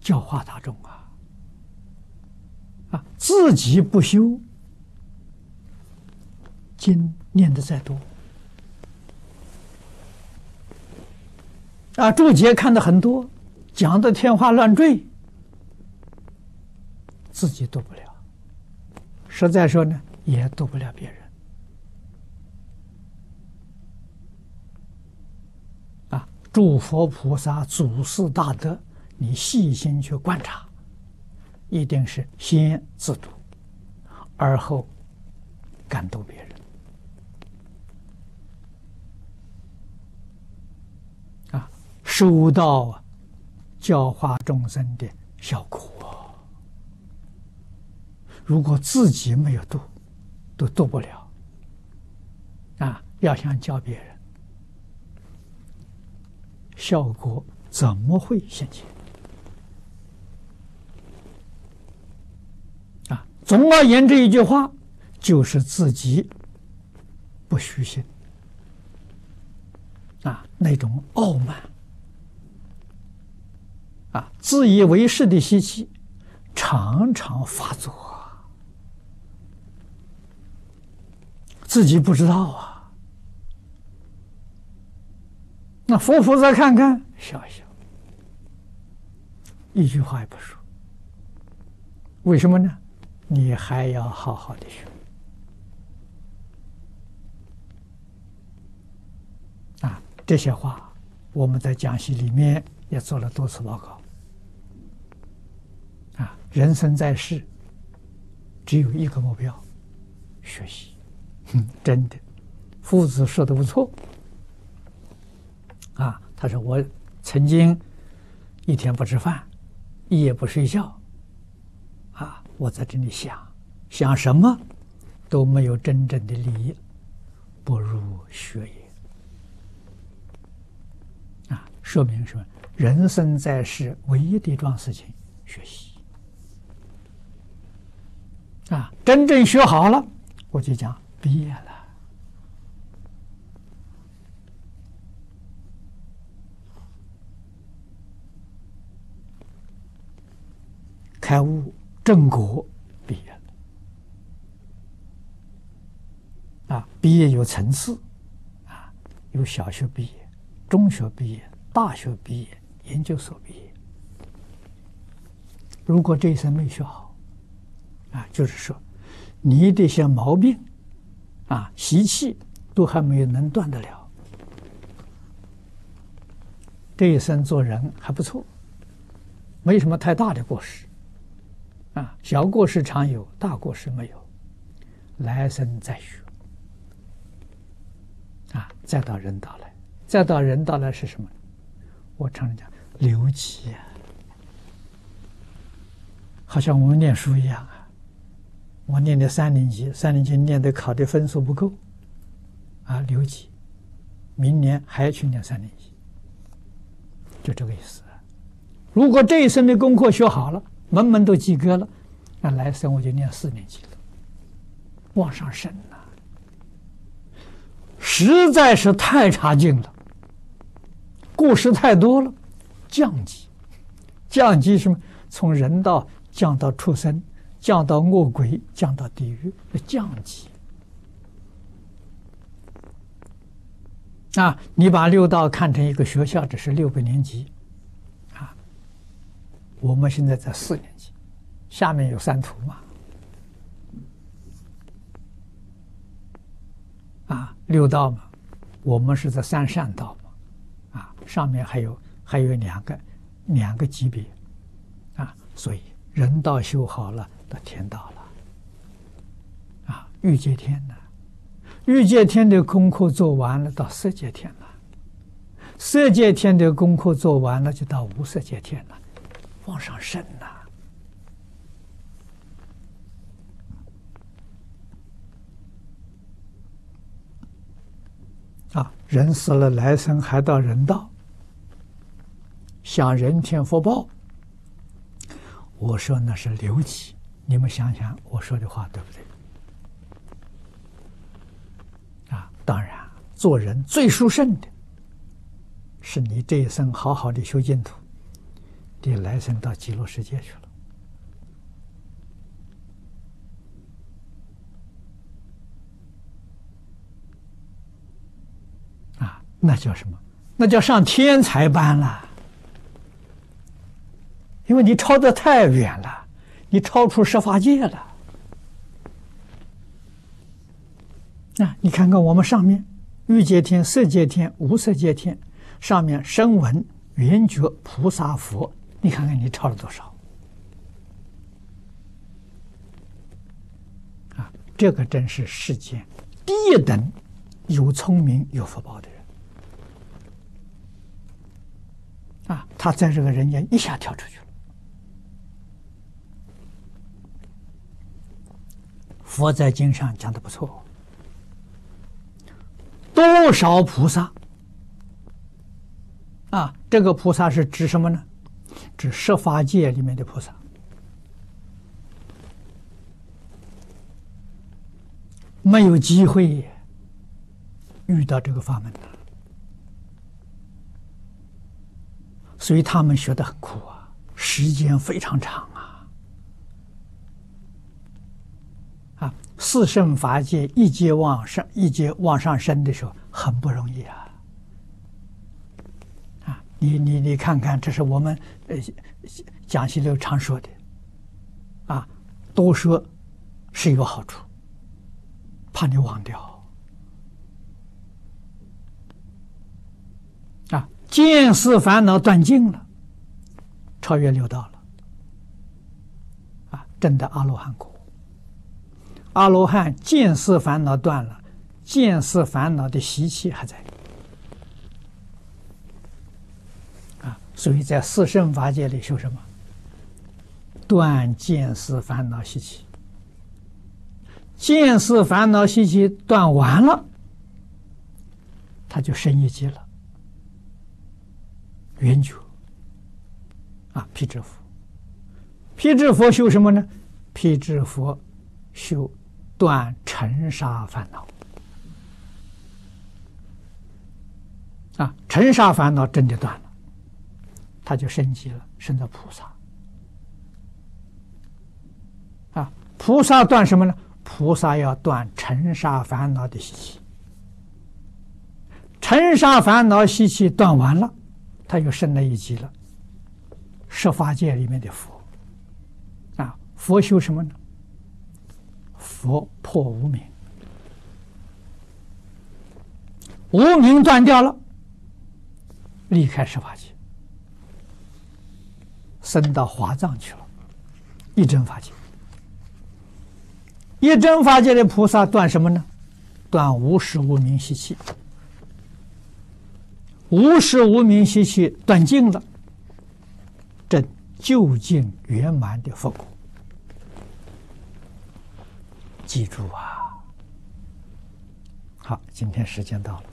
教化大众自己不修，经念的再多注解看的很多，讲的天花乱坠，自己度不了，实在说呢，也度不了别人诸佛菩萨祖师大德，你细心去观察，一定是先自度，而后感度别人收到教化众生的效果。如果自己没有度，都度不了要想教别人，效果怎么会现前总而言之一句话，就是自己不虚心那种傲慢自以为是的习气常常发作自己不知道那佛菩萨看看，笑笑，一句话也不说。为什么呢？你还要好好的学这些话我们在讲习里面也做了多次报告人生在世只有一个目标，学习真的，夫子说的不错他说我曾经一天不吃饭，一夜不睡觉我在这里想什么都没有真正的利益，不如学也说明什么？人生在世唯一的一桩事情，学习真正学好了，我就讲毕业了开悟正果，毕业了毕业有层次有小学毕业、中学毕业、大学毕业、研究所毕业。如果这一生没学好就是说你的一些毛病习气都还没有能断得了，这一生做人还不错，没什么太大的过失小过失常有，大过失没有，来生再学再到人道来，再到人道来是什么？我常常讲留级好像我们念书一样我念的3年级念的考的分数不够留级，明年还要去念3年级，就这个意思如果这一生的功课学好了，门门都及格了，那来生我就念4年级了，往上升实在是太差劲了，过失太多了，降级。降级什么？从人道降到畜生，降到恶鬼，降到地狱，降级你把六道看成一个学校，这是6个年级我们现在在4年级，下面有3图嘛六道嘛，我们是在3善道嘛上面还有两个级别所以人道修好了到天道了欲界天呢，欲界天的功课做完了到色界天了，色界天的功课做完了就到无色界天了，往上升人死了来生还到人道，享人天福报。我说那是留级，你们想想我说的话对不对当然做人最殊胜的是你这一生好好的修净土， 得来生到极乐世界去了。啊，那叫什么？那叫上天才班了。因为你超得太远了，你超出十法界了。啊，你看看我们上面欲界天、色界天、无色界天，上面声闻、缘觉、菩萨、佛，你看看你超了多少？啊，这个真是世间第一等有聪明有福报的人。啊，他在这个人间一下跳出去了。佛在经上讲的不错，多少菩萨啊？这个菩萨是指什么呢？指十法界里面的菩萨，没有机会遇到这个法门的，所以他们学得很苦啊，时间非常长啊。四圣法界一阶往上，一阶往上升的时候很不容易啊！啊，你看看，这是我们讲习流常说的，啊，多说是有好处，怕你忘掉。啊，见思烦恼断尽了，超越六道了，啊，证得阿罗汉果。阿罗汉见思烦恼断了，见思烦恼的习气还在啊，所以在四圣法界里修什么？断见思烦恼习气。见思烦恼习气断完了，他就升一级了，圆觉啊，辟支佛。辟支佛修什么呢？辟支佛修断尘沙烦恼啊，尘沙烦恼真的断了，他就升级了，升到菩萨啊。菩萨断什么呢？菩萨要断尘沙烦恼的习气，尘沙烦恼习气断完了，他又升了一级了，十法界里面的佛啊。佛修什么呢？佛破无明，无明断掉了，离开十法界，升到华藏去了，一真法界。一真法界的菩萨断什么呢？断无始无明习气，无始无明习气断尽了，证究竟圆满的佛果。记住啊！好，今天时间到了。